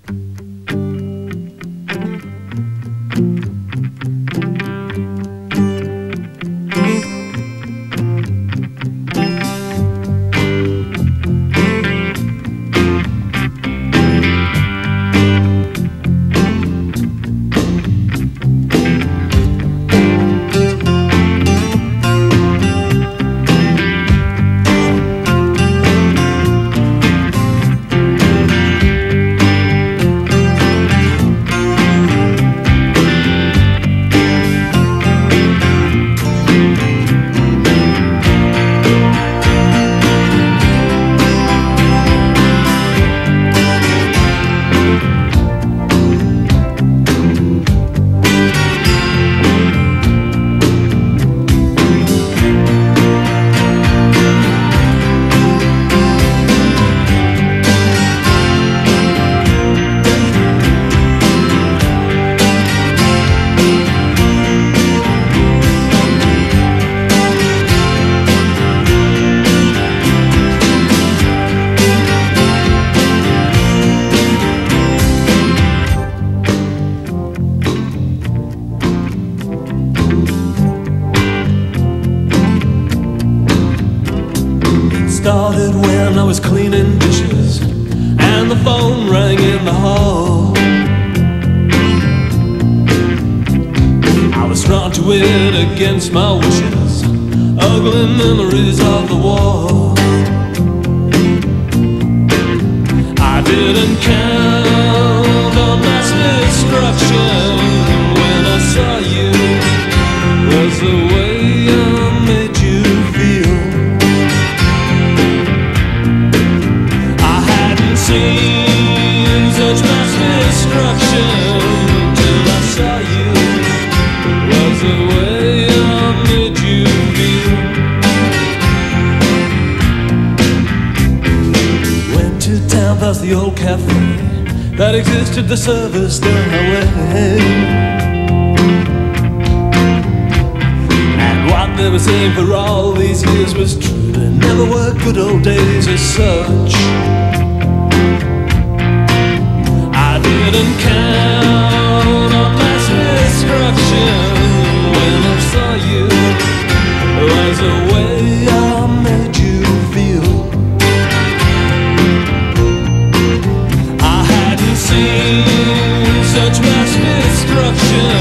Started when I was cleaning dishes and the phone rang in the hall. I was drawn to it against my wishes, ugly memories of the war. I didn't count on mass destruction when I saw you. Was the way I made you feel. Seen such mass destruction till I saw you. Was the way I made you feel. Went to town past the old cafe that existed to service the highway, and what they were saying for all these years was true. There never were good old days as such. I didn't count on mass destruction when I saw you. It was the way I made you feel. I hadn't seen such mass destruction